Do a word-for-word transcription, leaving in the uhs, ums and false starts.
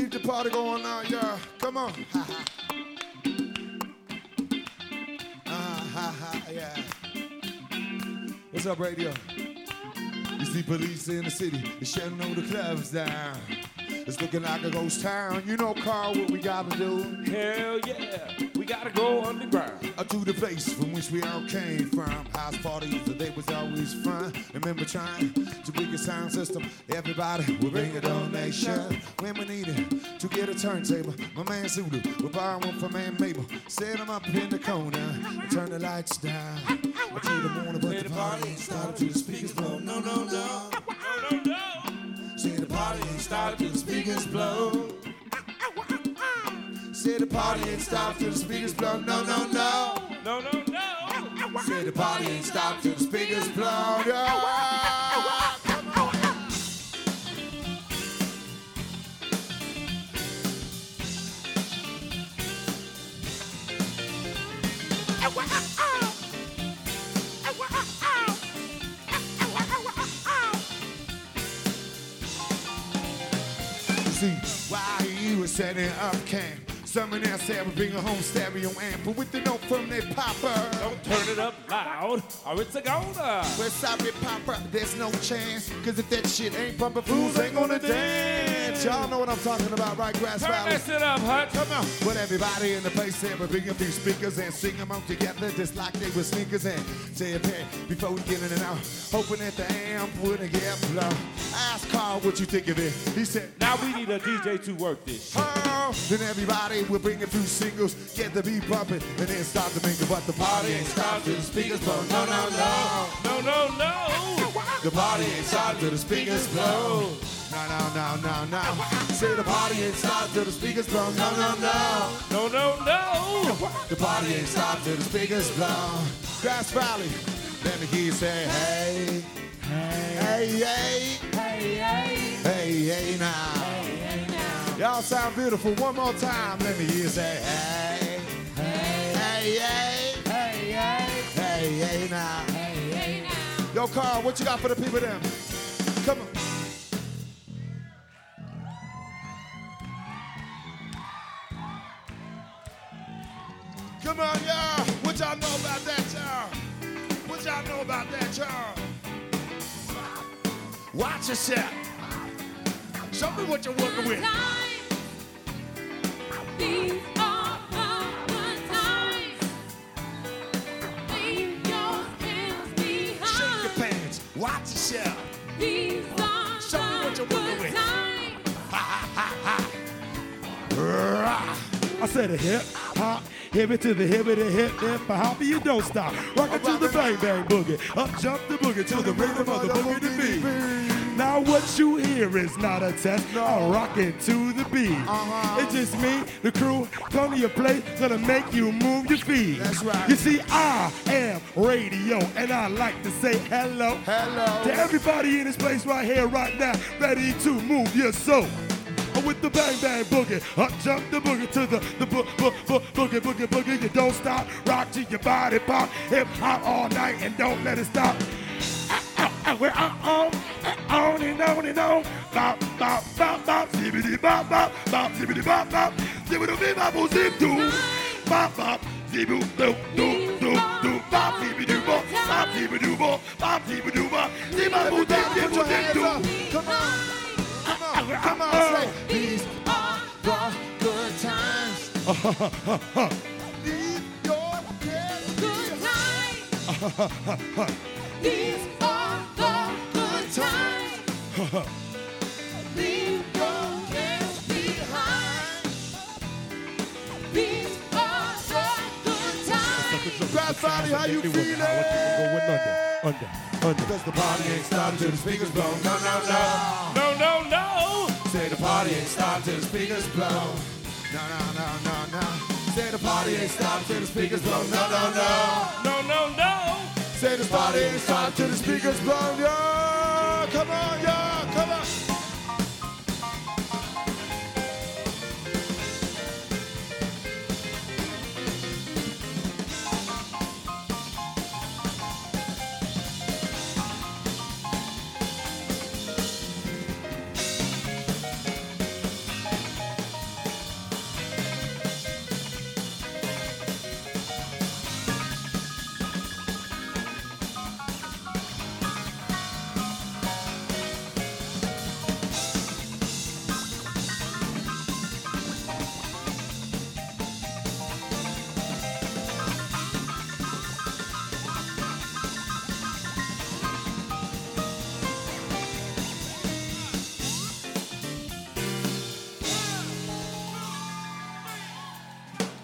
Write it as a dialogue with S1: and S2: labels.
S1: keep the party going now, yeah. Come on. Ha ha. Ah, ha ha, yeah. What's up, radio? You see police in the city, they shutting all the clubs down. It's looking like a ghost town. You know, Carl, what we gotta do?
S2: Hell yeah, we gotta go underground.
S1: Uh, to the place from which we all came from. House parties, they was always fun. Remember trying to bring a sound system. Everybody will bring a donation. When we needed to get a turntable, my man Zulu will buy one for man Mabel. Set him up in the corner and turn the lights down. Until the morning, but the party ain't started till the speakers blow. No, no, no.
S2: No, no, no.
S1: Say the party ain't started till the speakers blow. Say the party ain't stopped till the speakers blow. No, no, no.
S2: No, no, no.
S1: Say the party ain't stopped till the speakers blow. Yeah. See, while he was setting up camp, someone else said we'll bring a home stereo amp, but with the note from that popper.
S2: Don't turn it up loud, or it's a goner.
S1: Well, sorry, popper, there's no chance, cause if that shit ain't bumping, fools ain't gonna dance. Y'all know what I'm talking about, right, Grass
S2: Turn
S1: Valley?
S2: that shit up, Hutch.
S1: Come on. But everybody in the place said we'll bring a few speakers and sing them out together just like they were sneakers and say a pair before we get in and out, hoping that the amp wouldn't get blown. I asked Carl what you think of it. He said,
S2: now we need a D J to work this shit.
S1: Oh, then everybody will bring a few singles, get the beat bumping, and then start to make it. But the party ain't stopped till the speakers blow. No, no, no.
S2: No, no, no.
S1: The party ain't stopped till the speakers blow. No, no, no, no, no. Say the party ain't stopped till the speakers blow. No, no, no.
S2: No, no, no.
S1: The party ain't stopped till the speakers blow. Grass Valley, let me hear you say, hey. Hey, hey, hey.
S3: Hey, hey.
S1: Hey, hey, now.
S3: Hey, hey, now.
S1: Y'all sound beautiful. One more time, let me hear you say, hey.
S3: Hey,
S1: Hey, hey.
S3: hey, hey.
S1: Hey, hey, now.
S3: Hey, hey, now.
S1: Yo, Carl, what you got for the people them? Come on. Come on, y'all. What y'all know about that, y'all? What y'all know about that, y'all? Watch yourself. Show me what you're working with.
S4: These are the good times. Leave your hands behind.
S1: Shake your pants. Watch yourself.
S4: These are
S1: Show me what
S4: the
S1: you're working
S4: good
S1: with.
S4: times.
S1: Ha, ha, ha, ha.
S5: I said a hip hop, hip it to the hip it to hip hip hop, you don't stop. Rock it to the bang bang boogie, up jump the boogie to the rhythm of the boogie to beat. Now what you hear is not a test, I'm rocking to the beat.
S1: Uh-huh.
S5: It's just me, the crew, come to your place, gonna make you move your feet.
S1: That's right.
S5: You see, I am radio, and I like to say hello.
S1: Hello.
S5: To everybody in this place right here, right now, ready to move your soul. With the bang bang boogie, up jump the boogie to the the bo- bo- bo- boogie boogie boogie. You don't stop, rock to your body pop, hip hop all night and don't let it stop. Ah, ah, ah, we're on, on and on and on. Bop bop bop bop, zibbity bop bop, bop zibbity bop bop, zibbity bop bop zip doo, bop bop ziboo doo doo doo doo, bop zibbity doo bop, bop zibbity doo bop, bop zibbity doo bop, zibbity doo doo doo doo.
S1: Come on. Come on, come on, say, these are the good times. Leave your head
S4: Good times. These are the good times. Leave your hands behind. These are the good times.
S1: Grass Valley, how you feeling?
S5: Going under, under, under.
S1: Because the party ain't stopped till the speakers blow. No, no, no.
S2: No, no, no.
S1: Say the party ain't stopped till the speakers blow. No, no, no, no, no. Say the party ain't stopped till the speakers blow. No, no, no.
S2: No, no, no.
S1: Say the party ain't stopped till the speakers blow. Yeah, come on,